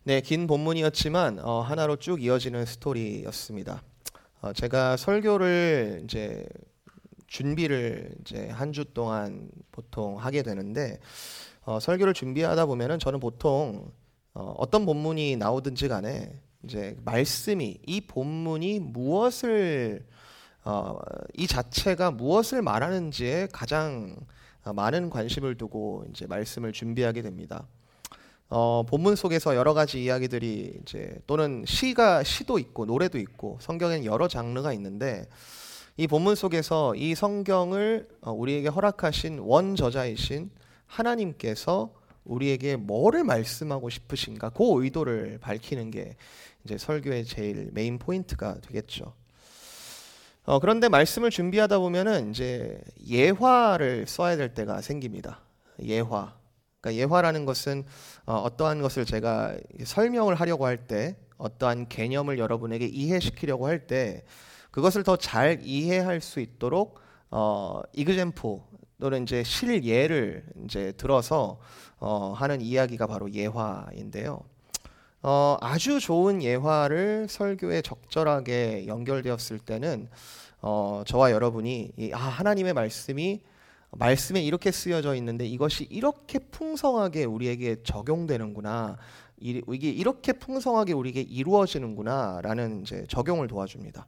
네, 긴 본문이었지만 하나로 쭉 이어지는 스토리였습니다. 제가 설교를 이제 준비를 이제 한 주 동안 보통 하게 되는데 설교를 준비하다 보면은 저는 보통 어떤 본문이 나오든지 간에 이제 말씀이 이 본문이 무엇을 이 자체가 무엇을 말하는지에 가장 많은 관심을 두고 이제 말씀을 준비하게 됩니다. 본문 속에서 여러 가지 이야기들이 이제 또는 시도 있고 노래도 있고 성경에는 여러 장르가 있는데 이 본문 속에서 이 성경을 우리에게 허락하신 원저자이신 하나님께서 우리에게 뭐를 말씀하고 싶으신가 그 의도를 밝히는 게 이제 설교의 제일 메인 포인트가 되겠죠. 그런데 말씀을 준비하다 보면은 이제 예화를 써야 될 때가 생깁니다. 예화. 그러니까 예화라는 것은 어떠한 것을 제가 설명을 하려고 할 때, 어떠한 개념을 여러분에게 이해시키려고 할 때 그것을 더 잘 이해할 수 있도록 example 또는 이제 실예를 이제 들어서 하는 이야기가 바로 예화인데요. 아주 좋은 예화를 설교에 적절하게 연결되었을 때는 저와 여러분이 하나님의 말씀에 이렇게 쓰여져 있는데 이것이 이렇게 풍성하게 우리에게 적용되는구나, 이게 이렇게 풍성하게 우리에게 이루어지는구나 라는 이제 적용을 도와줍니다.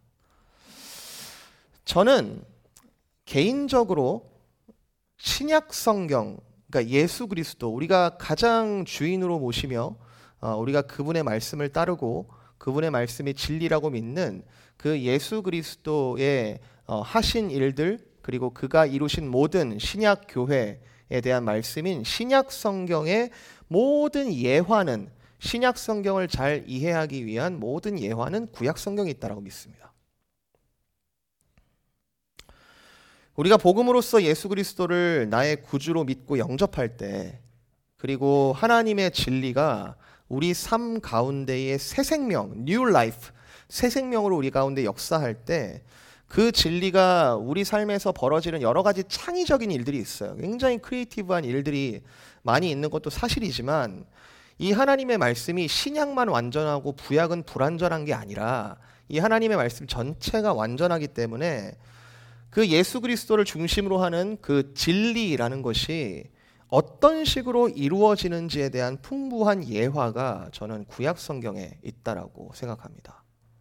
저는 개인적으로 신약 성경, 그러니까 예수 그리스도, 우리가 가장 주인으로 모시며 우리가 그분의 말씀을 따르고 그분의 말씀이 진리라고 믿는 그 예수 그리스도의 하신 일들, 그리고 그가 이루신 모든 신약 교회에 대한 말씀인 신약 성경의 모든 예화는, 신약 성경을 잘 이해하기 위한 모든 예화는 구약 성경에 있다고 믿습니다. 우리가 복음으로써 예수 그리스도를 나의 구주로 믿고 영접할 때, 그리고 하나님의 진리가 우리 삶 가운데의 새 생명, new life, 새 생명으로 우리 가운데 역사할 때 그 진리가 우리 삶에서 벌어지는 여러 가지 창의적인 일들이 있어요. 굉장히 크리에이티브한 일들이 많이 있는 것도 사실이지만 이 하나님의 말씀이 신약만 완전하고 구약은 불완전한 게 아니라 이 하나님의 말씀 전체가 완전하기 때문에 그 예수 그리스도를 중심으로 하는 그 진리라는 것이 어떤 식으로 이루어지는지에 대한 풍부한 예화가 저는 구약 성경에 있다라고 생각합니다.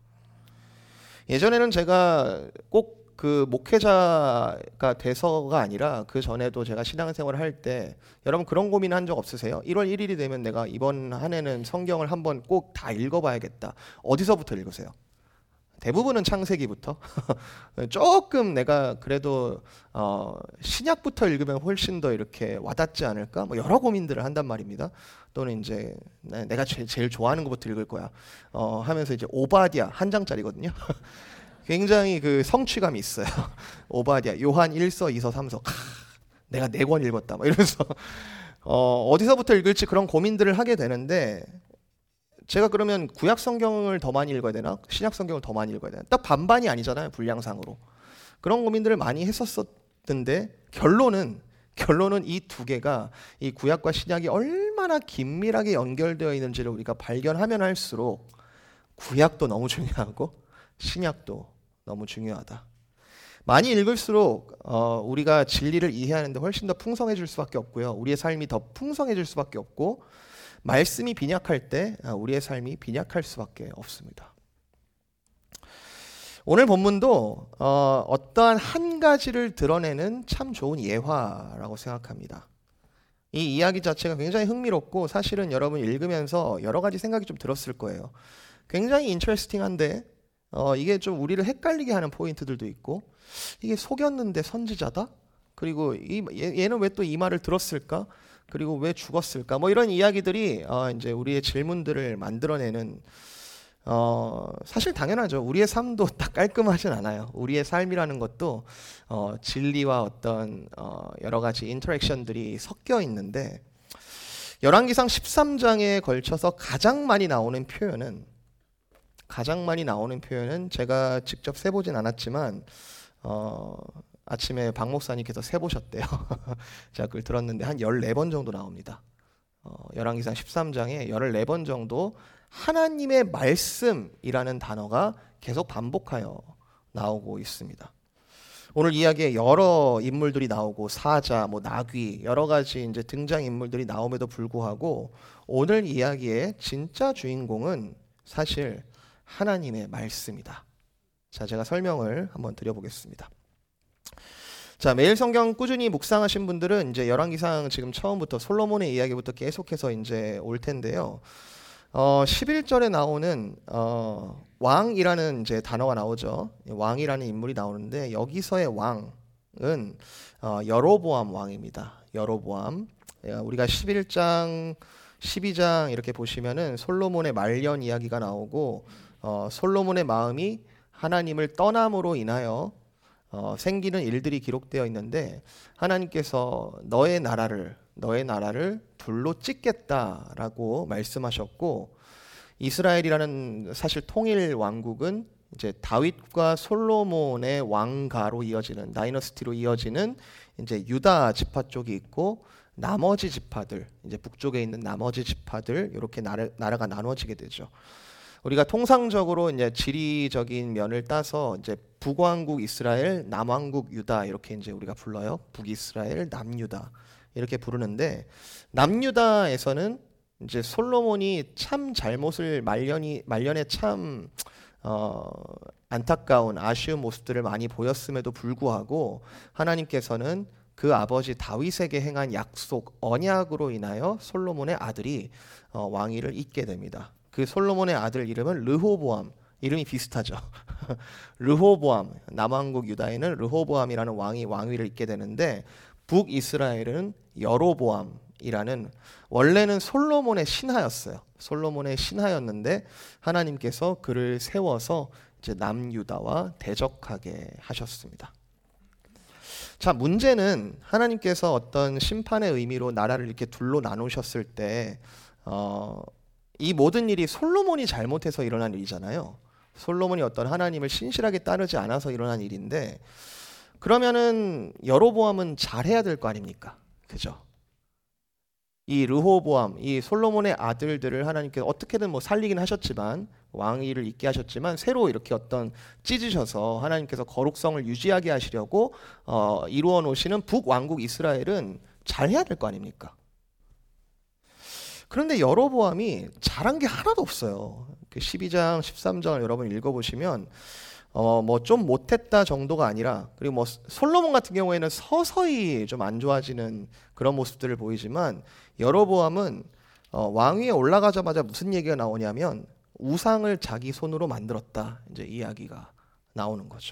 예전에는 제가 꼭 그 목회자가 돼서가 아니라 그 전에도 제가 신앙생활을 할 때, 여러분 그런 고민 한 적 없으세요? 1월 1일이 되면 내가 이번 한 해는 성경을 한번 꼭 다 읽어봐야겠다. 어디서부터 읽으세요? 대부분은 창세기부터. 조금 내가 그래도 신약부터 읽으면 훨씬 더 이렇게 와닿지 않을까? 뭐 여러 고민들을 한단 말입니다. 또는 이제 내가 제일 좋아하는 것부터 읽을 거야. 하면서 이제 오바댜 한 장짜리거든요. 굉장히 그 성취감이 있어요. 오바댜, 요한 1서, 2서, 3서. 내가 4권 읽었다. 뭐 이러면서 어디서부터 읽을지 그런 고민들을 하게 되는데, 제가 그러면 구약 성경을 더 많이 읽어야 되나? 신약 성경을 더 많이 읽어야 되나? 딱 반반이 아니잖아요, 분량상으로. 그런 고민들을 많이 했었는데 결론은 이 두 개가, 이 구약과 신약이 얼마나 긴밀하게 연결되어 있는지를 우리가 발견하면 할수록 구약도 너무 중요하고 신약도 너무 중요하다. 많이 읽을수록 우리가 진리를 이해하는데 훨씬 더 풍성해질 수밖에 없고요. 우리의 삶이 더 풍성해질 수밖에 없고, 말씀이 빈약할 때 우리의 삶이 빈약할 수밖에 없습니다. 오늘 본문도 어떠한 한 가지를 드러내는 참 좋은 예화라고 생각합니다. 이 이야기 자체가 굉장히 흥미롭고 사실은 여러분 읽으면서 여러 가지 생각이 좀 들었을 거예요. 굉장히 인터레스팅한데 이게 좀 우리를 헷갈리게 하는 포인트들도 있고, 이게 속였는데 선지자다? 그리고 얘는 왜 또 이 말을 들었을까? 그리고 왜 죽었을까? 뭐 이런 이야기들이 이제 우리의 질문들을 만들어내는, 사실 당연하죠. 우리의 삶도 딱 깔끔하진 않아요. 우리의 삶이라는 것도 진리와 어떤 여러 가지 인터랙션들이 섞여 있는데, 열왕기상 13장에 걸쳐서 가장 많이 나오는 표현은 제가 직접 세보진 않았지만 아침에 박 목사님께서 세보셨대요. 제가 그걸 들었는데 한 14번 정도 나옵니다. 열왕기상 13장에 14번 정도 하나님의 말씀이라는 단어가 계속 반복하여 나오고 있습니다. 오늘 이야기에 여러 인물들이 나오고 사자, 나귀 여러 가지 이제 등장 인물들이 나옴에도 불구하고 오늘 이야기의 진짜 주인공은 사실 하나님의 말씀이다. 자, 제가 설명을 한번 드려보겠습니다. 자, 매일 성경 꾸준히 묵상하신 분들은 이제 열왕기상 지금 처음부터 솔로몬의 이야기부터 계속해서 이제 올 텐데요. 11절에 나오는 왕이라는 이제 단어가 나오죠. 왕이라는 인물이 나오는데 여기서의 왕은 여로보암 왕입니다. 여로보암. 우리가 11장, 12장 이렇게 보시면은 솔로몬의 말년 이야기가 나오고 솔로몬의 마음이 하나님을 떠남으로 인하여 생기는 일들이 기록되어 있는데 하나님께서 너의 나라를 둘로 찢겠다라고 말씀하셨고 이스라엘이라는 사실 통일 왕국은 이제 다윗과 솔로몬의 왕가로 이어지는 다이너스티로 이어지는 이제 유다 지파 쪽이 있고 나머지 지파들 이제 북쪽에 있는 나머지 지파들 이렇게 나라가 나눠지게 되죠. 우리가 통상적으로 이제 지리적인 면을 따서 이제 북왕국 이스라엘, 남왕국 유다 이렇게 이제 우리가 불러요. 북이스라엘, 남유다 이렇게 부르는데 남유다에서는 이제 솔로몬이 참 잘못을 말년에 참 안타까운 아쉬운 모습들을 많이 보였음에도 불구하고 하나님께서는 그 아버지 다윗에게 행한 약속 언약으로 인하여 솔로몬의 아들이 왕위를 잇게 됩니다. 그 솔로몬의 아들 이름은 르호보암. 이름이 비슷하죠. 르호보암. 남왕국 유다에는 르호보암이라는 왕이 왕위를 잇게 되는데 북이스라엘은 여로보암이라는 원래는 솔로몬의 신하였어요. 솔로몬의 신하였는데 하나님께서 그를 세워서 이제 남유다와 대적하게 하셨습니다. 자, 문제는 하나님께서 어떤 심판의 의미로 나라를 이렇게 둘로 나누셨을 때 이 모든 일이 솔로몬이 잘못해서 일어난 일이잖아요. 솔로몬이 어떤 하나님을 신실하게 따르지 않아서 일어난 일인데 그러면은 여로보암은 잘해야 될 거 아닙니까? 그죠? 이 르호보암, 이 솔로몬의 아들들을 하나님께서 어떻게든 살리긴 하셨지만 왕위를 잇게 하셨지만 새로 이렇게 어떤 찢으셔서 하나님께서 거룩성을 유지하게 하시려고 이루어 놓으시는 북왕국 이스라엘은 잘해야 될 거 아닙니까? 그런데 여로보암이 잘한 게 하나도 없어요. 12장, 13장을 여러분 읽어보시면 좀 못했다 정도가 아니라 그리고 솔로몬 같은 경우에는 서서히 좀 안 좋아지는 그런 모습들을 보이지만 여로보암은 왕위에 올라가자마자 무슨 얘기가 나오냐면 우상을 자기 손으로 만들었다 이제 이야기가 나오는 거죠.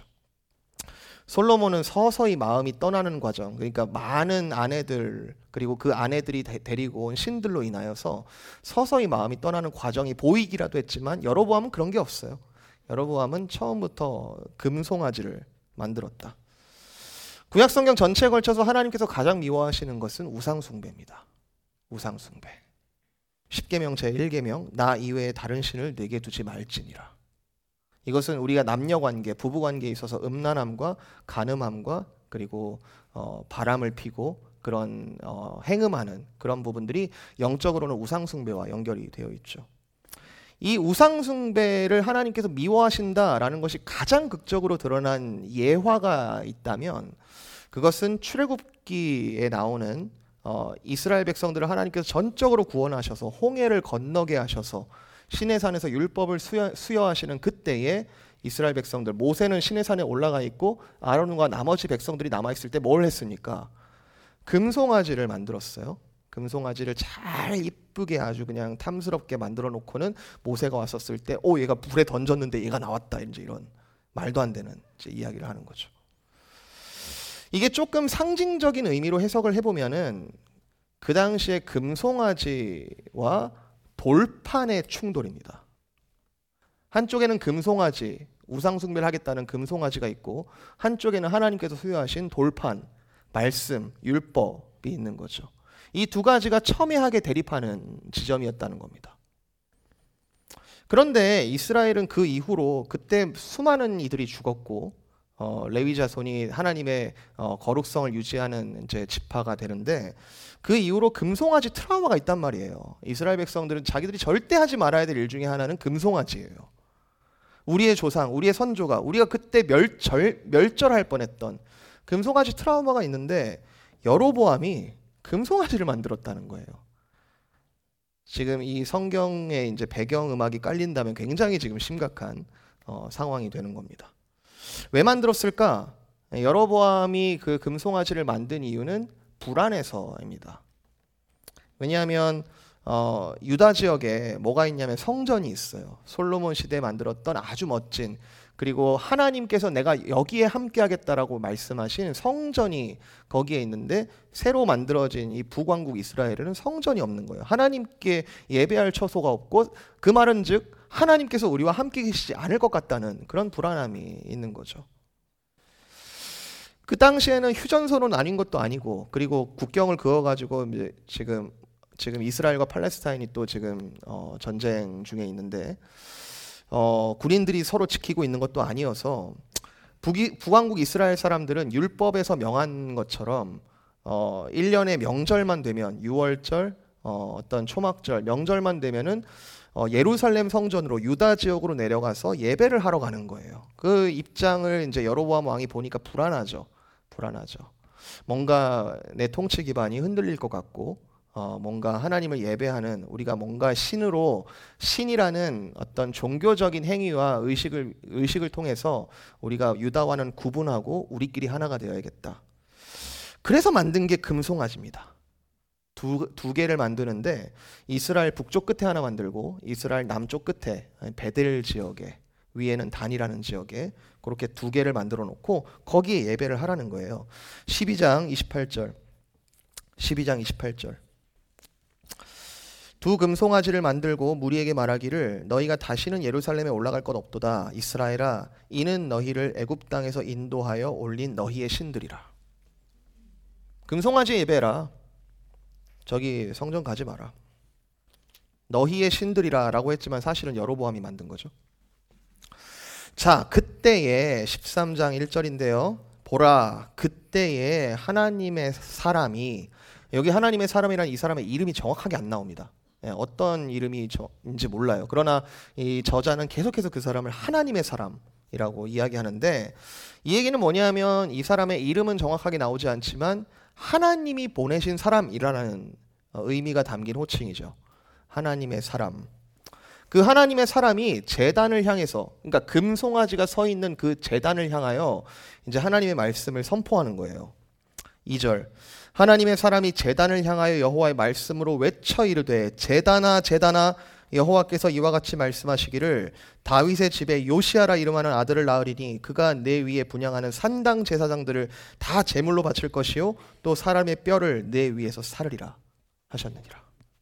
솔로몬은 서서히 마음이 떠나는 과정, 그러니까 많은 아내들 그리고 그 아내들이 데리고 온 신들로 인하여서 서서히 마음이 떠나는 과정이 보이기라도 했지만 여로보암은 그런 게 없어요. 여로보암은 처음부터 금송아지를 만들었다. 구약성경 전체에 걸쳐서 하나님께서 가장 미워하시는 것은 우상숭배입니다. 우상숭배. 10계명 제1계명 나 이외에 다른 신을 내게 두지 말지니라. 이것은 우리가 남녀관계, 부부관계에 있어서 음란함과 간음함과 그리고 바람을 피고 그런 행음하는 그런 부분들이 영적으로는 우상숭배와 연결이 되어 있죠. 이 우상숭배를 하나님께서 미워하신다라는 것이 가장 극적으로 드러난 예화가 있다면 그것은 출애굽기에 나오는 이스라엘 백성들을 하나님께서 전적으로 구원하셔서 홍해를 건너게 하셔서 시내산에서 율법을 수여하시는 그때에 이스라엘 백성들 모세는 시내산에 올라가 있고 아론과 나머지 백성들이 남아있을 때 뭘 했습니까? 금송아지를 만들었어요. 금송아지를 잘 이쁘게 아주 그냥 탐스럽게 만들어 놓고는 모세가 왔었을 때 얘가 물에 던졌는데 얘가 나왔다 이제 이런 말도 안 되는 이제 이야기를 하는 거죠. 이게 조금 상징적인 의미로 해석을 해보면은 그 당시에 금송아지와 돌판의 충돌입니다. 한쪽에는 금송아지, 우상숭배를 하겠다는 금송아지가 있고 한쪽에는 하나님께서 수여하신 돌판, 말씀, 율법이 있는 거죠. 이 두 가지가 첨예하게 대립하는 지점이었다는 겁니다. 그런데 이스라엘은 그 이후로 그때 수많은 이들이 죽었고 레위 자손이 하나님의 거룩성을 유지하는 이제 지파가 되는데, 그 이후로 금송아지 트라우마가 있단 말이에요. 이스라엘 백성들은 자기들이 절대 하지 말아야 될 일 중에 하나는 금송아지예요. 우리의 조상, 우리의 선조가 우리가 그때 멸절할 뻔했던 금송아지 트라우마가 있는데, 여로보암이 금송아지를 만들었다는 거예요. 지금 이 성경의 이제 배경 음악이 깔린다면 굉장히 지금 심각한 상황이 되는 겁니다. 왜 만들었을까? 여로보암이 그 금송아지를 만든 이유는 불안해서입니다. 왜냐하면 유다 지역에 뭐가 있냐면 성전이 있어요. 솔로몬 시대에 만들었던 아주 멋진, 그리고 하나님께서 내가 여기에 함께 하겠다라고 말씀하신 성전이 거기에 있는데, 새로 만들어진 이 북왕국 이스라엘에는 성전이 없는 거예요. 하나님께 예배할 처소가 없고, 그 말은 즉 하나님께서 우리와 함께 계시지 않을 것 같다는 그런 불안함이 있는 거죠. 그 당시에는 휴전선은 아닌 것도 아니고, 그리고 국경을 그어가지고 이제 지금 이스라엘과 팔레스타인이 또 지금 전쟁 중에 있는데, 군인들이 서로 지키고 있는 것도 아니어서, 북왕국 이스라엘 사람들은 율법에서 명한 것처럼 1년의 명절만 되면, 유월절, 어떤 초막절, 명절만 되면은 예루살렘 성전으로, 유다 지역으로 내려가서 예배를 하러 가는 거예요. 그 입장을 이제 여로보암 왕이 보니까 불안하죠. 뭔가 내 통치 기반이 흔들릴 것 같고, 뭔가 하나님을 예배하는, 우리가 뭔가 신이라는 어떤 종교적인 행위와 의식을 통해서 우리가 유다와는 구분하고 우리끼리 하나가 되어야겠다. 그래서 만든 게 금송아지입니다. 두 개를 만드는데, 이스라엘 북쪽 끝에 하나 만들고 이스라엘 남쪽 끝에 베델 지역에, 위에는 단이라는 지역에 그렇게 두 개를 만들어 놓고 거기에 예배를 하라는 거예요. 12장 28절. 두 금송아지를 만들고 무리에게 말하기를, 너희가 다시는 예루살렘에 올라갈 것 없도다. 이스라엘아, 이는 너희를 애굽 땅에서 인도하여 올린 너희의 신들이라. 금송아지 예배라. 저기 성전 가지 마라. 너희의 신들이라 라고 했지만 사실은 여로보암이 만든 거죠. 자, 그때에 13장 1절인데요. 보라, 그때에 하나님의 사람이, 여기 하나님의 사람이란 이 사람의 이름이 정확하게 안 나옵니다. 어떤 이름인지 몰라요. 그러나 이 저자는 계속해서 그 사람을 하나님의 사람이라고 이야기하는데, 이 얘기는 뭐냐면, 이 사람의 이름은 정확하게 나오지 않지만 하나님이 보내신 사람이라는 의미가 담긴 호칭이죠. 하나님의 사람. 그 하나님의 사람이 제단을 향해서, 그러니까 금송아지가 서 있는 그 제단을 향하여 이제 하나님의 말씀을 선포하는 거예요. 2절. 하나님의 사람이 제단을 향하여 여호와의 말씀으로 외쳐 이르되, 제단아 제단아, 여호와께서 이와 같이 말씀하시기를, 다윗의 집에 요시아라 이름하는 아들을 낳으리니 그가 내 위에 분향하는 산당 제사장들을 다 제물로 바칠 것이요 또 사람의 뼈를 내 위에서 사르리라 하셨느니라.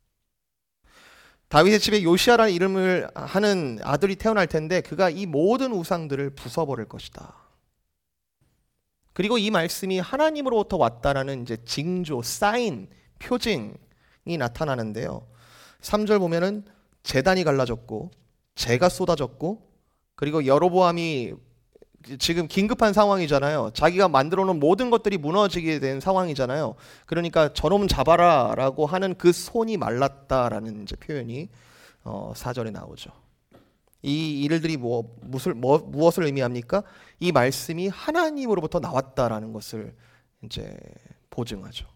다윗의 집에 요시아라는 이름을 하는 아들이 태어날 텐데, 그가 이 모든 우상들을 부숴버릴 것이다. 그리고 이 말씀이 하나님으로부터 왔다라는 이제 징조, 사인, 표징이 나타나는데요. 3절 보면은 제단이 갈라졌고 재가 쏟아졌고, 그리고 여로보암이 지금 긴급한 상황이잖아요. 자기가 만들어 놓은 모든 것들이 무너지게 된 상황이잖아요. 그러니까 저놈 잡아라 라고 하는 그 손이 말랐다라는 이제 표현이 4절에 나오죠. 이 일들이 무엇을 의미합니까? 이 말씀이 하나님으로부터 나왔다라는 것을 이제 보증하죠.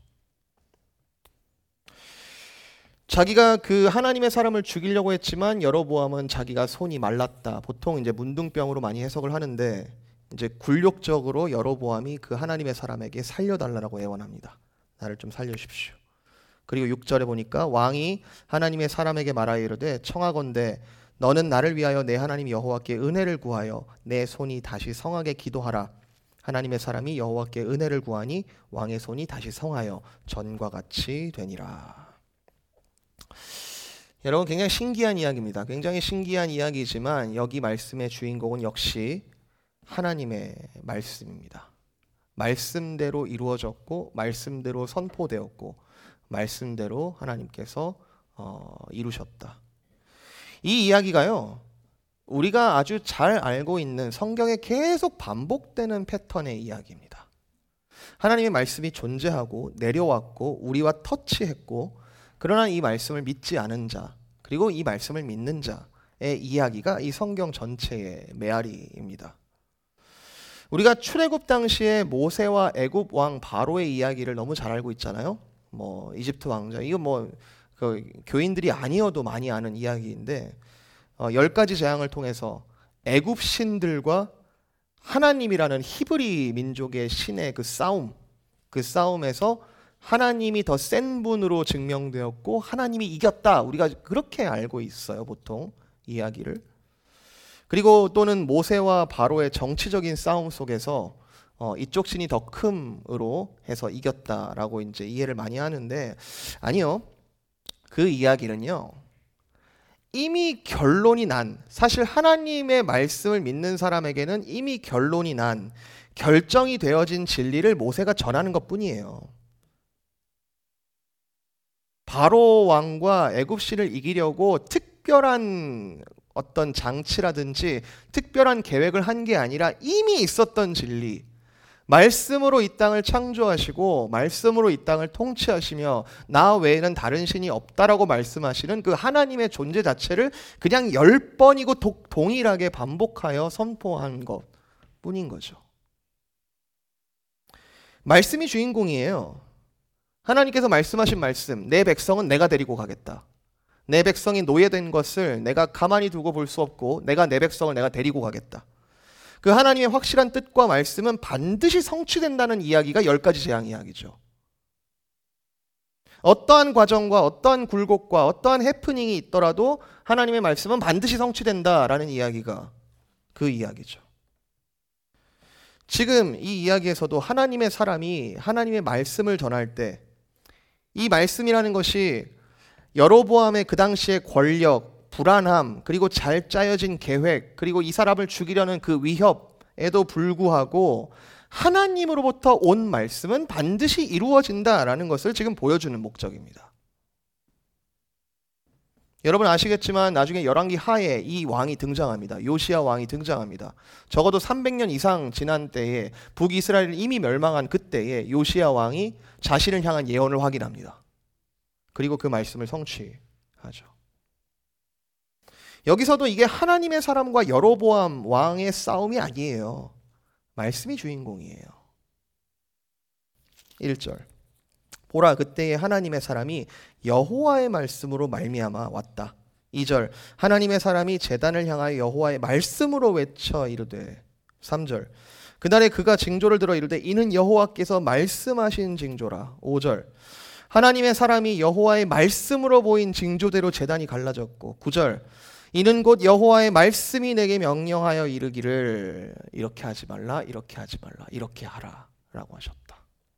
자기가 그 하나님의 사람을 죽이려고 했지만 여로보암은 자기가 손이 말랐다. 보통 이제 문둥병으로 많이 해석을 하는데, 이제 굴욕적으로 여로보암이 그 하나님의 사람에게 살려달라고 애원합니다. 나를 좀 살려주십시오. 그리고 6절에 보니까 왕이 하나님의 사람에게 말하여 이르되, 청하건대 너는 나를 위하여 내 하나님 여호와께 은혜를 구하여 내 손이 다시 성하게 기도하라. 하나님의 사람이 여호와께 은혜를 구하니 왕의 손이 다시 성하여 전과 같이 되니라. 여러분, 굉장히 신기한 이야기입니다. 굉장히 신기한 이야기지만 여기 말씀의 주인공은 역시 하나님의 말씀입니다. 말씀대로 이루어졌고, 말씀대로 선포되었고, 말씀대로 하나님께서 이루셨다. 이 이야기가요, 우리가 아주 잘 알고 있는 성경에 계속 반복되는 패턴의 이야기입니다. 하나님의 말씀이 존재하고 내려왔고 우리와 터치했고, 그러나 이 말씀을 믿지 않은 자, 그리고 이 말씀을 믿는 자의 이야기가 이 성경 전체의 메아리입니다. 우리가 출애굽 당시에 모세와 애굽 왕 바로의 이야기를 너무 잘 알고 있잖아요. 이집트 왕자, 이거 그 교인들이 아니어도 많이 아는 이야기인데, 10가지 재앙을 통해서 애굽 신들과 하나님이라는 히브리 민족의 신의 그 싸움에서 하나님이 더 센 분으로 증명되었고 하나님이 이겼다, 우리가 그렇게 알고 있어요, 보통 이야기를. 그리고 또는 모세와 바로의 정치적인 싸움 속에서 이쪽 신이 더 큼으로 해서 이겼다라고 이제 이해를 많이 하는데, 아니요, 그 이야기는요, 이미 결론이 난, 사실 하나님의 말씀을 믿는 사람에게는 이미 결론이 난, 결정이 되어진 진리를 모세가 전하는 것뿐이에요. 바로 왕과 애굽 신을 이기려고 특별한 어떤 장치라든지 특별한 계획을 한 게 아니라 이미 있었던 진리, 말씀으로 이 땅을 창조하시고 말씀으로 이 땅을 통치하시며 나 외에는 다른 신이 없다라고 말씀하시는 그 하나님의 존재 자체를 그냥 10번이고 동일하게 반복하여 선포한 것 뿐인 거죠. 말씀이 주인공이에요. 하나님께서 말씀하신 말씀, 내 백성은 내가 데리고 가겠다. 내 백성이 노예된 것을 내가 가만히 두고 볼 수 없고 내가 내 백성을 내가 데리고 가겠다. 그 하나님의 확실한 뜻과 말씀은 반드시 성취된다는 이야기가 10가지 재앙 이야기죠. 어떠한 과정과 어떠한 굴곡과 어떠한 해프닝이 있더라도 하나님의 말씀은 반드시 성취된다라는 이야기가 그 이야기죠. 지금 이 이야기에서도 하나님의 사람이 하나님의 말씀을 전할 때 이 말씀이라는 것이 여로보암의 그 당시의 권력, 불안함, 그리고 잘 짜여진 계획, 그리고 이 사람을 죽이려는 그 위협에도 불구하고 하나님으로부터 온 말씀은 반드시 이루어진다라는 것을 지금 보여주는 목적입니다. 여러분 아시겠지만 나중에 열왕기 하에 이 왕이 등장합니다. 요시야 왕이 등장합니다. 적어도 300년 이상 지난 때에 북이스라엘이 이미 멸망한 그때에 요시야 왕이 자신을 향한 예언을 확인합니다. 그리고 그 말씀을 성취하죠. 여기서도 이게 하나님의 사람과 여로보암 왕의 싸움이 아니에요. 말씀이 주인공이에요. 1절, 보라 그때에 하나님의 사람이 여호와의 말씀으로 말미암아 왔다. 2절, 하나님의 사람이 제단을 향하여 여호와의 말씀으로 외쳐 이르되. 3절, 그날에 그가 징조를 들어 이르되 이는 여호와께서 말씀하신 징조라. 5절, 하나님의 사람이 여호와의 말씀으로 보인 징조대로 제단이 갈라졌고. 9절, 이는 곧 여호와의 말씀이 내게 명령하여 이르기를 이렇게 하지 말라, 이렇게 하지 말라, 이렇게 하라 라고 하셨다.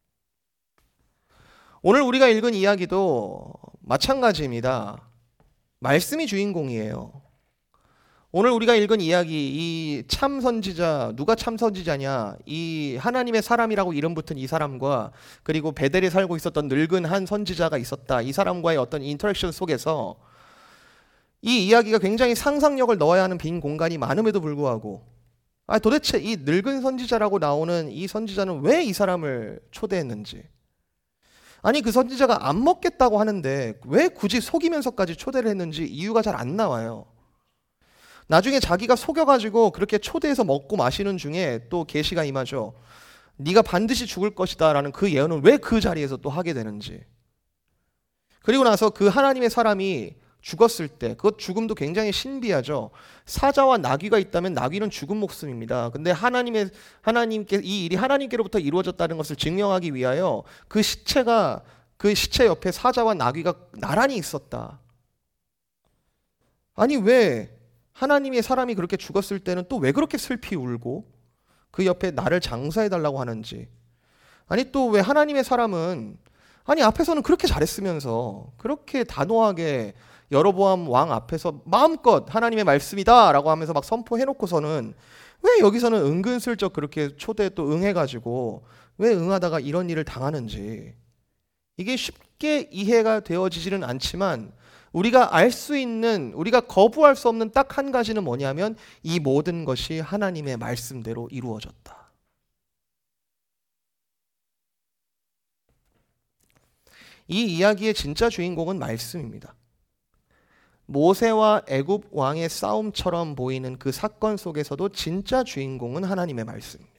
오늘 우리가 읽은 이야기도 마찬가지입니다. 말씀이 주인공이에요. 오늘 우리가 읽은 이야기, 이 참 선지자, 누가 참 선지자냐, 이 하나님의 사람이라고 이름 붙은 이 사람과 그리고 베델에 살고 있었던 늙은 한 선지자가 있었다. 이 사람과의 어떤 인터랙션 속에서 이 이야기가 굉장히 상상력을 넣어야 하는 빈 공간이 많음에도 불구하고, 도대체 이 늙은 선지자라고 나오는 이 선지자는 왜 이 사람을 초대했는지, 아니 그 선지자가 안 먹겠다고 하는데 왜 굳이 속이면서까지 초대를 했는지 이유가 잘 안 나와요. 나중에 자기가 속여가지고 그렇게 초대해서 먹고 마시는 중에 또 계시가 임하죠. 네가 반드시 죽을 것이다 라는 그 예언은 왜 그 자리에서 또 하게 되는지. 그리고 나서 그 하나님의 사람이 죽었을 때 그 죽음도 굉장히 신비하죠. 사자와 나귀가 있다면 나귀는 죽은 목숨입니다. 근데 하나님께 이 일이 하나님께로부터 이루어졌다는 것을 증명하기 위하여 그 시체 옆에 사자와 나귀가 나란히 있었다. 아니 왜 하나님의 사람이 그렇게 죽었을 때는 또 왜 그렇게 슬피 울고 그 옆에 나를 장사해달라고 하는지. 아니 또 왜 하나님의 사람은 앞에서는 그렇게 잘했으면서 그렇게 단호하게 여로보암 왕 앞에서 마음껏 하나님의 말씀이다 라고 하면서 막 선포해놓고서는 왜 여기서는 은근슬쩍 그렇게 초대에 또 응해가지고 왜 응하다가 이런 일을 당하는지, 이게 쉽게 이해가 되어지지는 않지만 우리가 알 수 있는, 우리가 거부할 수 없는 딱 한 가지는 뭐냐면 이 모든 것이 하나님의 말씀대로 이루어졌다. 이 이야기의 진짜 주인공은 말씀입니다. 모세와 애굽 왕의 싸움처럼 보이는 그 사건 속에서도 진짜 주인공은 하나님의 말씀입니다.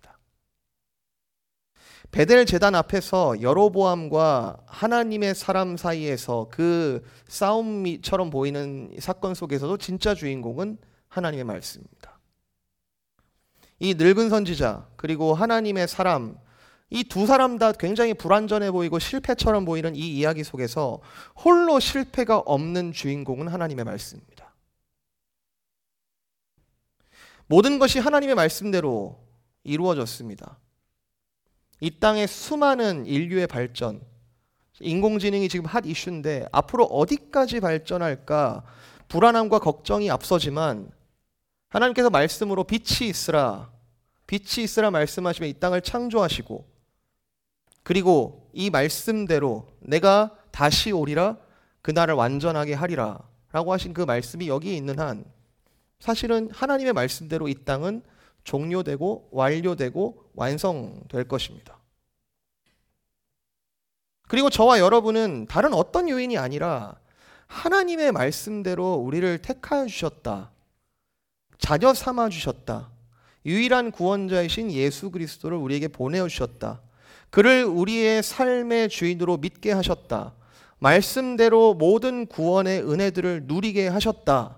베델 제단 앞에서 여로보암과 하나님의 사람 사이에서 그 싸움처럼 보이는 사건 속에서도 진짜 주인공은 하나님의 말씀입니다. 이 늙은 선지자 그리고 하나님의 사람, 이 두 사람 다 굉장히 불완전해 보이고 실패처럼 보이는 이 이야기 속에서 홀로 실패가 없는 주인공은 하나님의 말씀입니다. 모든 것이 하나님의 말씀대로 이루어졌습니다. 이 땅의 수많은 인류의 발전, 인공지능이 지금 핫 이슈인데 앞으로 어디까지 발전할까 불안함과 걱정이 앞서지만 하나님께서 말씀으로 빛이 있으라 말씀하시며 이 땅을 창조하시고, 그리고 이 말씀대로 내가 다시 오리라 그날을 완전하게 하리라 라고 하신 그 말씀이 여기에 있는 한 사실은 하나님의 말씀대로 이 땅은 종료되고 완료되고 완성될 것입니다. 그리고 저와 여러분은 다른 어떤 요인이 아니라 하나님의 말씀대로 우리를 택하여 주셨다. 자녀 삼아 주셨다. 유일한 구원자이신 예수 그리스도를 우리에게 보내어 주셨다. 그를 우리의 삶의 주인으로 믿게 하셨다. 말씀대로 모든 구원의 은혜들을 누리게 하셨다.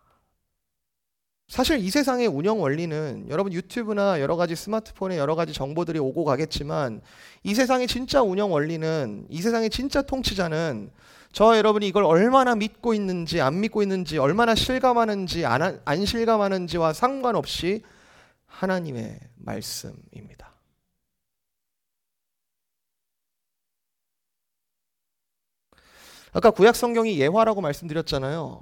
사실 이 세상의 운영 원리는 여러분 유튜브나 여러 가지 스마트폰에 여러 가지 정보들이 오고 가겠지만 이 세상의 진짜 운영 원리는, 이 세상의 진짜 통치자는 저와 여러분이 이걸 얼마나 믿고 있는지 안 믿고 있는지, 얼마나 실감하는지 안 실감하는지와 상관없이 하나님의 말씀입니다. 아까 구약 성경이 예화라고 말씀드렸잖아요.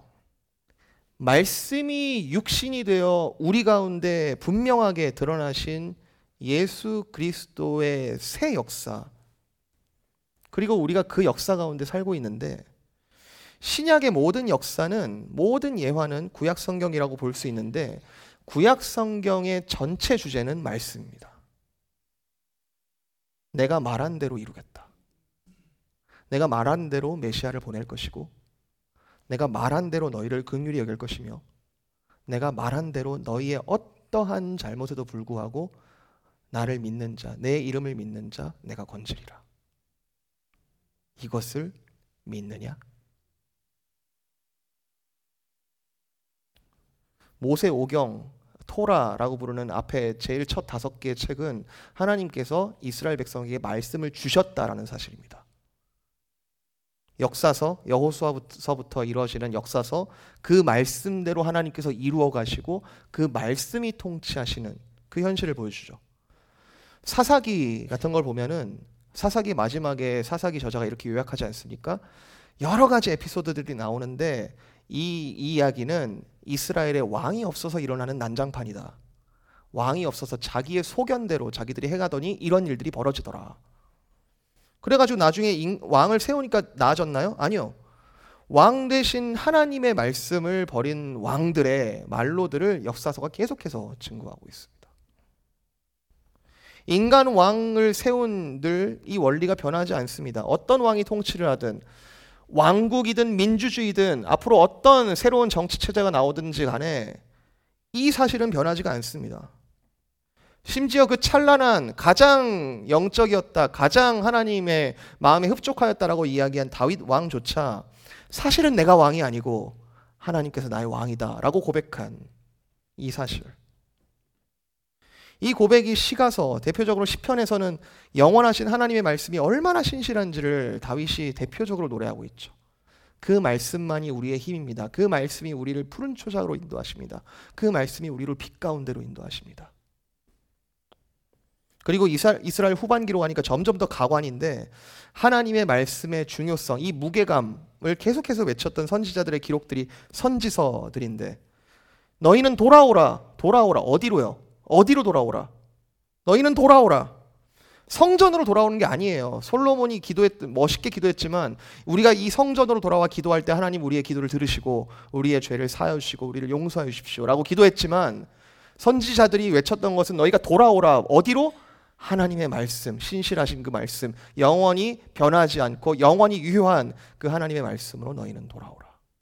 말씀이 육신이 되어 우리 가운데 분명하게 드러나신 예수 그리스도의 새 역사, 그리고 우리가 그 역사 가운데 살고 있는데 신약의 모든 역사는, 모든 예화는 구약 성경이라고 볼 수 있는데 구약 성경의 전체 주제는 말씀입니다. 내가 말한 대로 이루겠다. 내가 말한 대로 메시아를 보낼 것이고, 내가 말한 대로 너희를 긍휼히 여길 것이며, 내가 말한 대로 너희의 어떠한 잘못에도 불구하고 나를 믿는 자, 내 이름을 믿는 자 내가 건지리라. 이것을 믿느냐? 모세 오경, 토라라고 부르는 앞에 제일 첫 5개의 책은 하나님께서 이스라엘 백성에게 말씀을 주셨다라는 사실입니다. 역사서, 여호수아서부터 이루어지는 역사서, 그 말씀대로 하나님께서 이루어 가시고 그 말씀이 통치하시는 그 현실을 보여주죠. 사사기 같은 걸 보면은 사사기 마지막에 사사기 저자가 이렇게 요약하지 않습니까? 여러 가지 에피소드들이 나오는데 이 이야기는 이스라엘의 왕이 없어서 일어나는 난장판이다. 왕이 없어서 자기의 소견대로 자기들이 해가더니 이런 일들이 벌어지더라. 그래가지고 나중에 왕을 세우니까 나아졌나요? 아니요. 왕 대신 하나님의 말씀을 버린 왕들의 말로들을 역사서가 계속해서 증거하고 있습니다. 인간 왕을 세운 늘 이 원리가 변하지 않습니다. 어떤 왕이 통치를 하든, 왕국이든 민주주의든 앞으로 어떤 새로운 정치 체제가 나오든지 간에 이 사실은 변하지가 않습니다. 심지어 그 찬란한, 가장 영적이었다, 가장 하나님의 마음에 흡족하였다라고 이야기한 다윗 왕조차 사실은 내가 왕이 아니고 하나님께서 나의 왕이다 라고 고백한 이 사실, 이 고백이 시가서, 대표적으로 시편에서는 영원하신 하나님의 말씀이 얼마나 신실한지를 다윗이 대표적으로 노래하고 있죠. 그 말씀만이 우리의 힘입니다. 그 말씀이 우리를 푸른 초장으로 인도하십니다. 그 말씀이 우리를 빛 가운데로 인도하십니다. 그리고 이스라엘 후반기로 가니까 점점 더 가관인데 하나님의 말씀의 중요성, 이 무게감을 계속해서 외쳤던 선지자들의 기록들이 선지서들인데, 너희는 돌아오라. 돌아오라. 어디로요? 어디로 돌아오라? 너희는 돌아오라. 성전으로 돌아오는 게 아니에요. 솔로몬이 멋있게 기도했지만 우리가 이 성전으로 돌아와 기도할 때 하나님 우리의 기도를 들으시고 우리의 죄를 사하여 주시고 우리를 용서하여 주십시오 라고 기도했지만, 선지자들이 외쳤던 것은 너희가 돌아오라. 어디로? 하나님의 말씀, 신실하신 그 말씀, 영원히 변하지 않고 영원히 유효한 그 하나님의 말씀으로 너희는 돌아오라.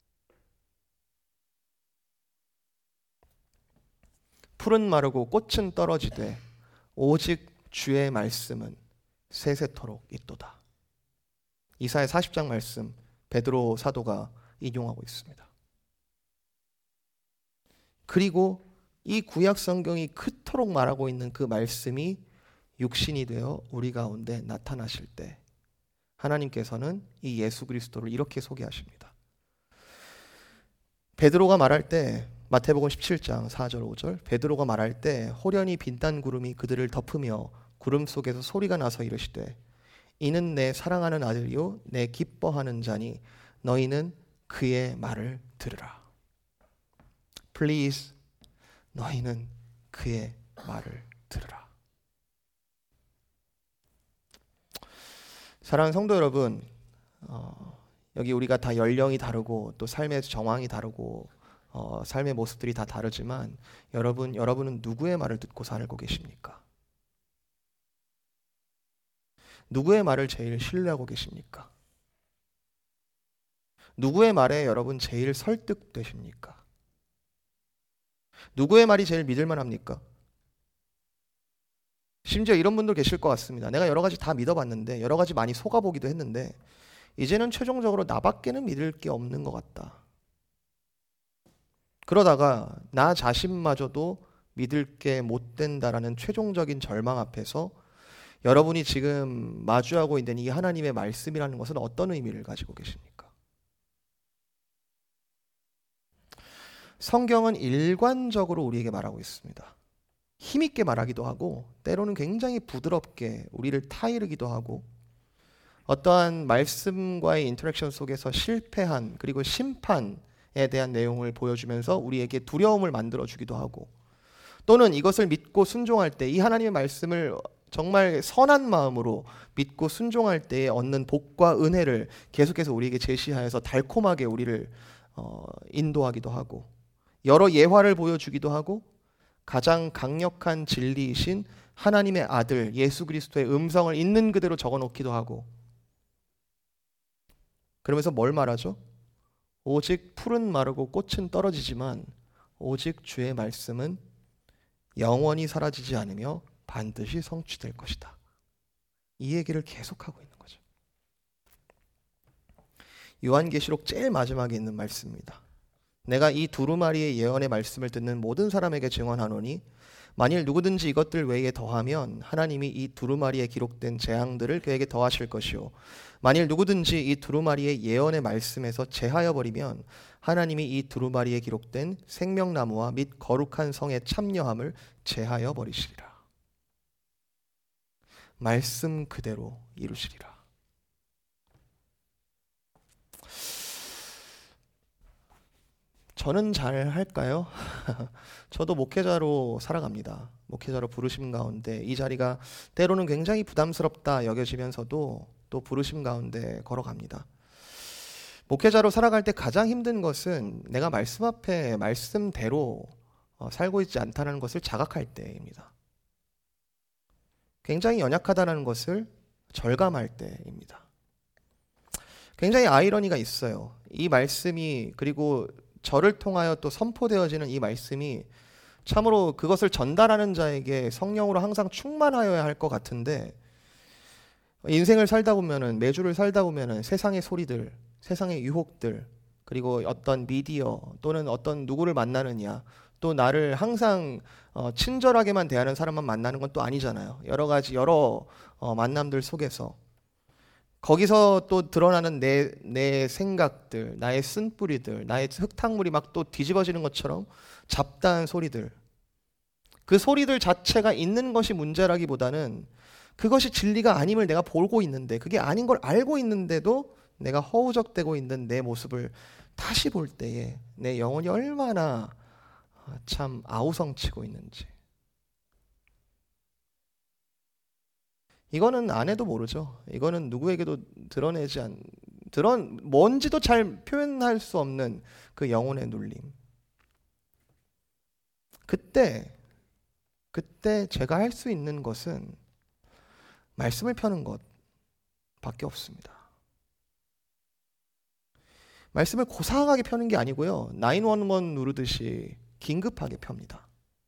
풀은 마르고 꽃은 떨어지되 오직 주의 말씀은 세세토록 있도다. 이사야 40장 말씀 베드로 사도가 인용하고 있습니다. 그리고 이 구약 성경이 그토록 말하고 있는 그 말씀이 육신이 되어 우리 가운데 나타나실 때 하나님께서는 이 예수 그리스도를 이렇게 소개하십니다. 베드로가 말할 때, 마태복음 17장 4절 5절, 베드로가 말할 때 호련히 빛난 구름이 그들을 덮으며 구름 속에서 소리가 나서 이르시되 이는 내 사랑하는 아들이요 내 기뻐하는 자니 너희는 그의 말을 들으라. Please, 너희는 그의 말을 들으라. 사랑하는 성도 여러분, 여기 우리가 다 연령이 다르고 또 삶의 정황이 다르고 삶의 모습들이 다 다르지만 여러분은 누구의 말을 듣고 살고 계십니까? 누구의 말을 제일 신뢰하고 계십니까? 누구의 말에 여러분 제일 설득되십니까? 누구의 말이 제일 믿을만 합니까? 심지어 이런 분들 계실 것 같습니다. 내가 여러 가지 다 믿어봤는데, 여러 가지 많이 속아보기도 했는데 이제는 최종적으로 나밖에는 믿을 게 없는 것 같다. 그러다가 나 자신마저도 믿을 게 못 된다라는 최종적인 절망 앞에서 여러분이 지금 마주하고 있는 이 하나님의 말씀이라는 것은 어떤 의미를 가지고 계십니까? 성경은 일관적으로 우리에게 말하고 있습니다. 힘있게 말하기도 하고 때로는 굉장히 부드럽게 우리를 타이르기도 하고, 어떠한 말씀과의 인터랙션 속에서 실패한 그리고 심판에 대한 내용을 보여주면서 우리에게 두려움을 만들어주기도 하고, 또는 이것을 믿고 순종할 때 이 하나님의 말씀을 정말 선한 마음으로 믿고 순종할 때에 얻는 복과 은혜를 계속해서 우리에게 제시하여서 달콤하게 우리를 인도하기도 하고, 여러 예화를 보여주기도 하고, 가장 강력한 진리이신 하나님의 아들 예수 그리스도의 음성을 있는 그대로 적어놓기도 하고, 그러면서 뭘 말하죠? 오직 풀은 마르고 꽃은 떨어지지만 오직 주의 말씀은 영원히 사라지지 않으며 반드시 성취될 것이다. 이 얘기를 계속하고 있는 거죠. 요한계시록 제일 마지막에 있는 말씀입니다. 내가 이 두루마리의 예언의 말씀을 듣는 모든 사람에게 증언하노니 만일 누구든지 이것들 외에 더하면 하나님이 이 두루마리에 기록된 재앙들을 그에게 더하실 것이요 만일 누구든지 이 두루마리의 예언의 말씀에서 제하여 버리면 하나님이 이 두루마리에 기록된 생명나무와 및 거룩한 성의 참여함을 제하여 버리시리라. 말씀 그대로 이루시리라. 저는 잘 할까요? 저도 목회자로 살아갑니다. 목회자로 부르심 가운데 이 자리가 때로는 굉장히 부담스럽다 여겨지면서도 또 부르심 가운데 걸어갑니다. 목회자로 살아갈 때 가장 힘든 것은 내가 말씀 앞에 말씀대로 살고 있지 않다는 것을 자각할 때입니다. 굉장히 연약하다는 것을 절감할 때입니다. 굉장히 아이러니가 있어요. 이 말씀이, 그리고 저를 통하여 또 선포되어지는 이 말씀이 참으로 그것을 전달하는 자에게 성령으로 항상 충만하여야 할 것 같은데, 인생을 살다 보면은, 매주를 살다 보면은 세상의 소리들, 세상의 유혹들, 그리고 어떤 미디어 또는 어떤 누구를 만나느냐, 또 나를 항상 친절하게만 대하는 사람만 만나는 건 또 아니잖아요. 여러 만남들 속에서 거기서 또 드러나는 내 생각들, 나의 쓴뿌리들, 나의 흙탕물이 막 또 뒤집어지는 것처럼 잡다한 소리들, 그 소리들 자체가 있는 것이 문제라기보다는 그것이 진리가 아님을 내가 보고 있는데, 그게 아닌 걸 알고 있는데도 내가 허우적대고 있는 내 모습을 다시 볼 때에 내 영혼이 얼마나 참 아우성치고 있는지. 이거는 안 해도 모르죠. 이거는 누구에게도 뭔지도 잘 표현할 수 없는 그 영혼의 눌림. 그때 제가 할 수 있는 것은 말씀을 펴는 것밖에 없습니다. 말씀을 고상하게 펴는 게 아니고요. 911 누르듯이 긴급하게 펴니다.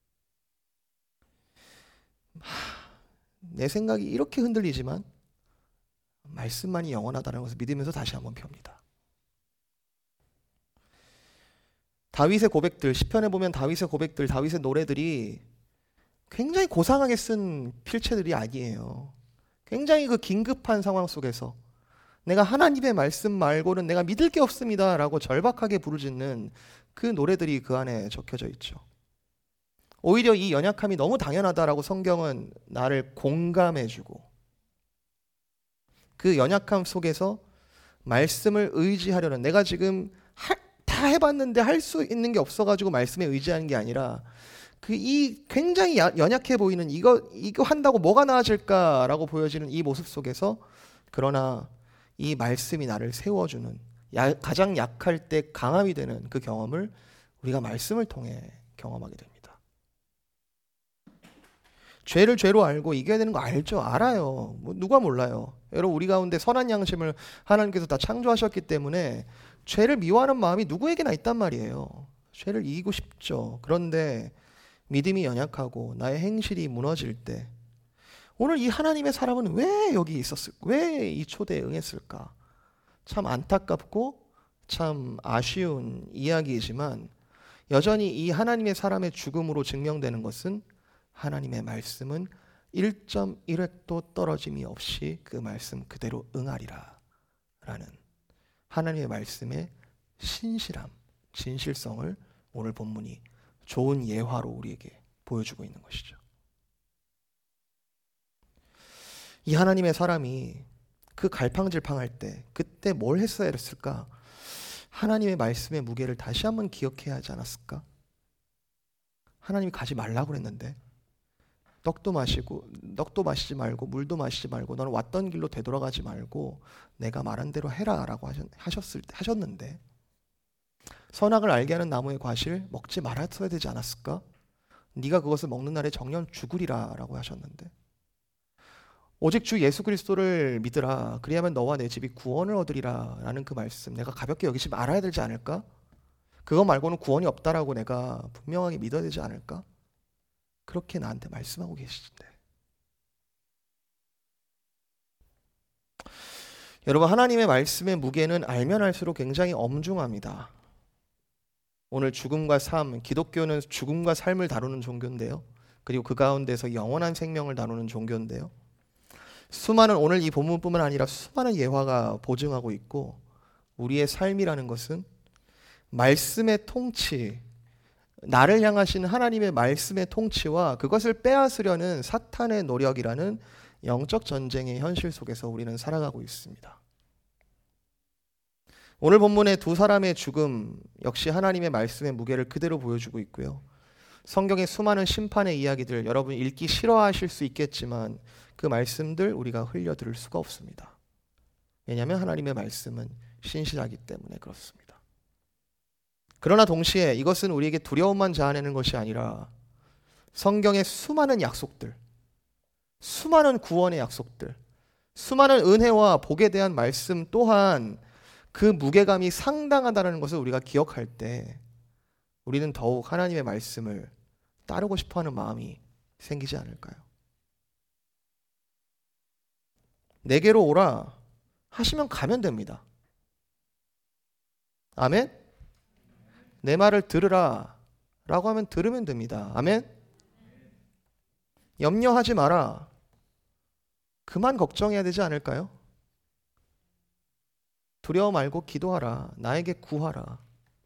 내 생각이 이렇게 흔들리지만 말씀만이 영원하다는 것을 믿으면서 다시 한번 펴니다. 다윗의 고백들, 시편에 보면 다윗의 고백들, 다윗의 노래들이 굉장히 고상하게 쓴 필체들이 아니에요. 굉장히 그 긴급한 상황 속에서 내가 하나님의 말씀 말고는 내가 믿을 게 없습니다 라고 절박하게 부르짖는 그 노래들이 그 안에 적혀져 있죠. 오히려 이 연약함이 너무 당연하다라고 성경은 나를 공감해주고 그 연약함 속에서 말씀을 의지하려는, 내가 지금 다 해봤는데 할 수 있는 게 없어가지고 말씀에 의지하는 게 아니라 이 굉장히 연약해 보이는 이거 한다고 뭐가 나아질까라고 보여지는 이 모습 속에서 그러나 이 말씀이 나를 세워주는, 가장 약할 때 강함이 되는 그 경험을 우리가 말씀을 통해 경험하게 됩니다. 죄를 죄로 알고 이겨야 되는 거 알죠? 알아요. 누가 몰라요. 여러분, 우리 가운데 선한 양심을 하나님께서 다 창조하셨기 때문에 죄를 미워하는 마음이 누구에게나 있단 말이에요. 죄를 이기고 싶죠. 그런데 믿음이 연약하고 나의 행실이 무너질 때 오늘 이 하나님의 사람은 왜 여기 있었을까? 왜 이 초대에 응했을까? 참 안타깝고 참 아쉬운 이야기이지만 여전히 이 하나님의 사람의 죽음으로 증명되는 것은 하나님의 말씀은 1.1획도 떨어짐이 없이 그 말씀 그대로 응하리라 라는 하나님의 말씀의 신실함, 진실성을 오늘 본문이 좋은 예화로 우리에게 보여주고 있는 것이죠. 이 하나님의 사람이 그 갈팡질팡할 때 그때 뭘 했어야 했을까? 하나님의 말씀의 무게를 다시 한번 기억해야 하지 않았을까? 하나님이 가지 말라고 그랬는데 떡도 마시지 말고 물도 마시지 말고 너는 왔던 길로 되돌아가지 말고 내가 말한 대로 해라라고 하셨는데 선악을 알게 하는 나무의 과실 먹지 말았어야 되지 않았을까? 네가 그것을 먹는 날에 정녕 죽으리라라고 하셨는데 오직 주 예수 그리스도를 믿으라 그리하면 너와 내 집이 구원을 얻으리라 라는 그 말씀 내가 가볍게 여기지 말아야 되지 않을까? 그거 말고는 구원이 없다라고 내가 분명하게 믿어야 되지 않을까? 그렇게 나한테 말씀하고 계시는데 여러분, 하나님의 말씀의 무게는 알면 알수록 굉장히 엄중합니다. 오늘 죽음과 삶, 기독교는 죽음과 삶을 다루는 종교인데요. 그리고 그 가운데서 영원한 생명을 다루는 종교인데요. 오늘 이 본문뿐만 아니라 수많은 예화가 보증하고 있고 우리의 삶이라는 것은 말씀의 통치, 나를 향하신 하나님의 말씀의 통치와 그것을 빼앗으려는 사탄의 노력이라는 영적 전쟁의 현실 속에서 우리는 살아가고 있습니다. 오늘 본문의 두 사람의 죽음 역시 하나님의 말씀의 무게를 그대로 보여주고 있고요. 성경의 수많은 심판의 이야기들 여러분 읽기 싫어하실 수 있겠지만 그 말씀들 우리가 흘려들을 수가 없습니다. 왜냐하면 하나님의 말씀은 신실하기 때문에 그렇습니다. 그러나 동시에 이것은 우리에게 두려움만 자아내는 것이 아니라 성경의 수많은 약속들, 수많은 구원의 약속들, 수많은 은혜와 복에 대한 말씀 또한 그 무게감이 상당하다는 것을 우리가 기억할 때 우리는 더욱 하나님의 말씀을 따르고 싶어하는 마음이 생기지 않을까요? 내게로 오라 하시면 가면 됩니다. 아멘? 내 말을 들으라 라고 하면 들으면 됩니다. 아멘? 염려하지 마라. 그만 걱정해야 되지 않을까요? 두려워 말고 기도하라. 나에게 구하라.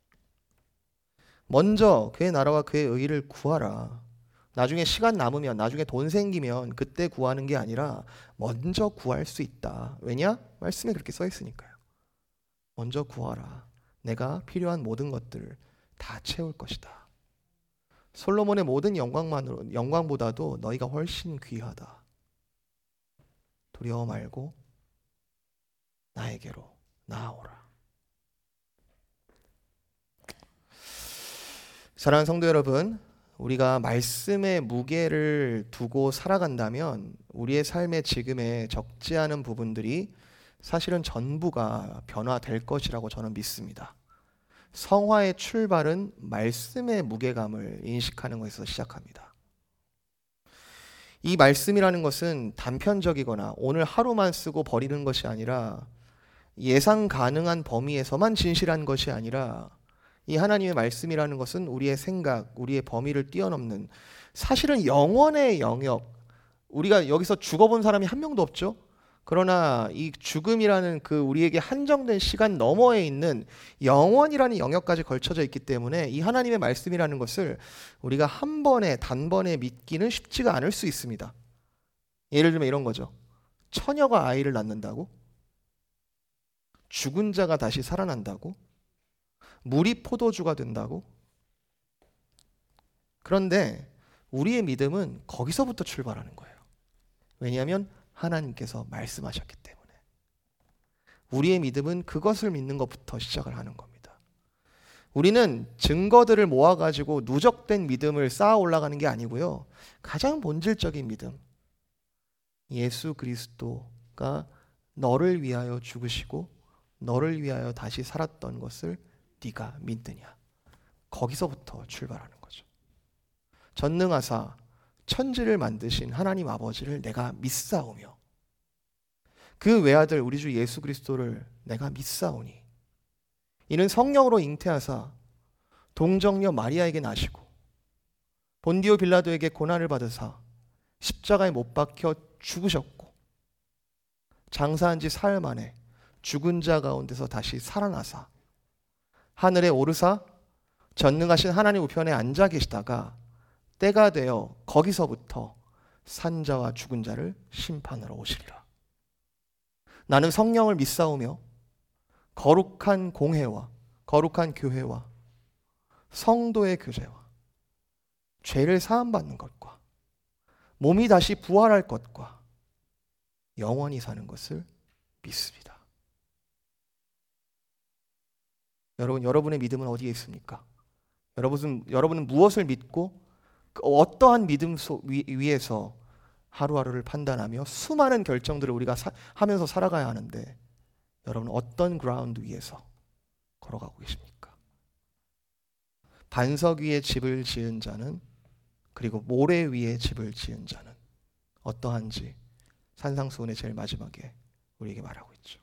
먼저 그의 나라와 그의 의를 구하라. 나중에 시간 남으면, 나중에 돈 생기면 그때 구하는 게 아니라 먼저 구할 수 있다. 왜냐? 말씀에 그렇게 써 있으니까요. 먼저 구하라. 내가 필요한 모든 것들을 다 채울 것이다. 솔로몬의 모든 영광보다도 너희가 훨씬 귀하다. 두려워 말고 나에게로 나아오라. 사랑하는 성도 여러분, 우리가 말씀의 무게를 두고 살아간다면 우리의 삶의 지금의 적지 않은 부분들이 사실은 전부가 변화될 것이라고 저는 믿습니다. 성화의 출발은 말씀의 무게감을 인식하는 것에서 시작합니다. 이 말씀이라는 것은 단편적이거나 오늘 하루만 쓰고 버리는 것이 아니라 예상 가능한 범위에서만 진실한 것이 아니라 이 하나님의 말씀이라는 것은 우리의 생각, 우리의 범위를 뛰어넘는 사실은 영원의 영역, 우리가 여기서 죽어본 사람이 한 명도 없죠. 그러나 이 죽음이라는 그 우리에게 한정된 시간 너머에 있는 영원이라는 영역까지 걸쳐져 있기 때문에 이 하나님의 말씀이라는 것을 우리가 한 번에 단번에 믿기는 쉽지가 않을 수 있습니다. 예를 들면 이런 거죠. 처녀가 아이를 낳는다고? 죽은 자가 다시 살아난다고? 물이 포도주가 된다고? 그런데 우리의 믿음은 거기서부터 출발하는 거예요. 왜냐하면 하나님께서 말씀하셨기 때문에. 우리의 믿음은 그것을 믿는 것부터 시작을 하는 겁니다. 우리는 증거들을 모아가지고 누적된 믿음을 쌓아 올라가는 게 아니고요. 가장 본질적인 믿음. 예수 그리스도가 너를 위하여 죽으시고 너를 위하여 다시 살았던 것을 네가 믿느냐. 거기서부터 출발하는 거죠. 전능하사 천지를 만드신 하나님 아버지를 내가 믿사오며 그 외아들 우리 주 예수 그리스도를 내가 믿사오니 이는 성령으로 잉태하사 동정녀 마리아에게 나시고 본디오 빌라도에게 고난을 받으사 십자가에 못 박혀 죽으셨고 장사한 지 사흘 만에 죽은 자 가운데서 다시 살아나사 하늘에 오르사 전능하신 하나님 우편에 앉아 계시다가 때가 되어 거기서부터 산자와 죽은 자를 심판하러 오시리라. 나는 성령을 믿사오며 거룩한 공회와 거룩한 교회와 성도의 교제와 죄를 사함받는 것과 몸이 다시 부활할 것과 영원히 사는 것을 믿습니다. 여러분의 믿음은 어디에 있습니까? 여러분은 무엇을 믿고 어떠한 믿음 위에서 하루하루를 판단하며 수많은 결정들을 우리가 하면서 살아가야 하는데 여러분은 어떤 그라운드 위에서 걸어가고 계십니까? 반석 위에 집을 지은 자는 그리고 모래 위에 집을 지은 자는 어떠한지 산상수훈의 제일 마지막에 우리에게 말하고 있죠.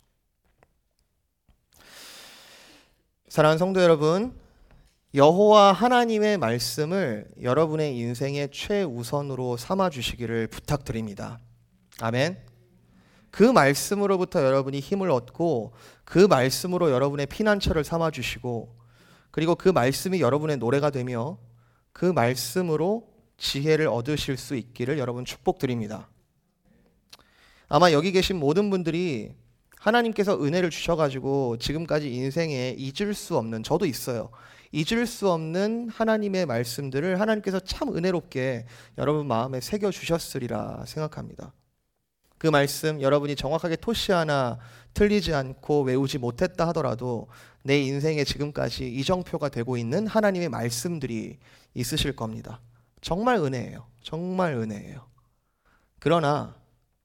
사랑하는 성도 여러분, 여호와 하나님의 말씀을 여러분의 인생의 최우선으로 삼아주시기를 부탁드립니다. 아멘. 그 말씀으로부터 여러분이 힘을 얻고 그 말씀으로 여러분의 피난처를 삼아주시고 그리고 그 말씀이 여러분의 노래가 되며 그 말씀으로 지혜를 얻으실 수 있기를 여러분 축복드립니다. 아마 여기 계신 모든 분들이 하나님께서 은혜를 주셔가지고 지금까지 인생에 잊을 수 없는, 저도 있어요. 잊을 수 없는 하나님의 말씀들을 하나님께서 참 은혜롭게 여러분 마음에 새겨주셨으리라 생각합니다. 그 말씀 여러분이 정확하게 토시 하나 틀리지 않고 외우지 못했다 하더라도 내 인생에 지금까지 이정표가 되고 있는 하나님의 말씀들이 있으실 겁니다. 정말 은혜예요. 정말 은혜예요. 그러나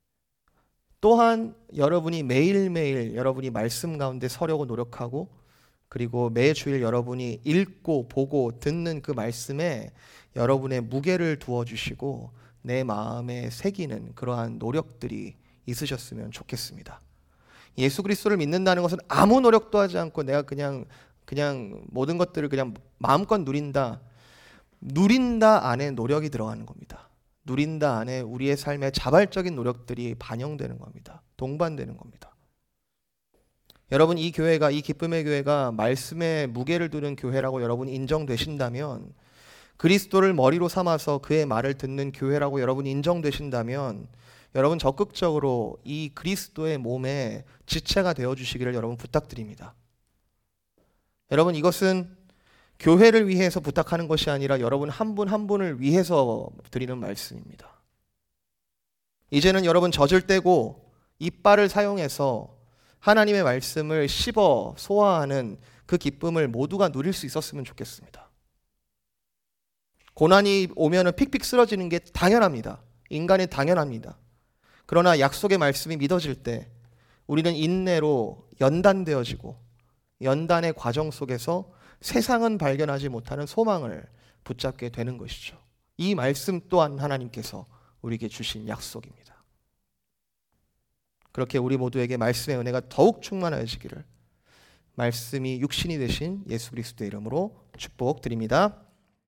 또한 여러분이 매일매일 여러분이 말씀 가운데 서려고 노력하고 그리고 매주일 여러분이 읽고 보고 듣는 그 말씀에 여러분의 무게를 두어주시고 내 마음에 새기는 그러한 노력들이 있으셨으면 좋겠습니다. 예수 그리스도를 믿는다는 것은 아무 노력도 하지 않고 내가 그냥 모든 것들을 그냥 마음껏 누린다 안에 노력이 들어가는 겁니다. 누린다 안에 우리의 삶의 자발적인 노력들이 반영되는 겁니다. 동반되는 겁니다. 여러분 이 교회가, 이 기쁨의 교회가 말씀에 무게를 두는 교회라고 여러분이 인정되신다면, 그리스도를 머리로 삼아서 그의 말을 듣는 교회라고 여러분이 인정되신다면 여러분 적극적으로 이 그리스도의 몸에 지체가 되어주시기를 여러분 부탁드립니다. 여러분 이것은 교회를 위해서 부탁하는 것이 아니라 여러분 한 분 한 분을 위해서 드리는 말씀입니다. 이제는 여러분 젖을 떼고 이빨을 사용해서 하나님의 말씀을 씹어 소화하는 그 기쁨을 모두가 누릴 수 있었으면 좋겠습니다. 고난이 오면은 픽픽 쓰러지는 게 당연합니다. 인간이 당연합니다. 그러나 약속의 말씀이 믿어질 때 우리는 인내로 연단되어지고 연단의 과정 속에서 세상은 발견하지 못하는 소망을 붙잡게 되는 것이죠. 이 말씀 또한 하나님께서 우리에게 주신 약속입니다. 그렇게 우리 모두에게 말씀의 은혜가 더욱 충만해지기를 말씀이 육신이 되신 예수 그리스도의 이름으로 축복드립니다.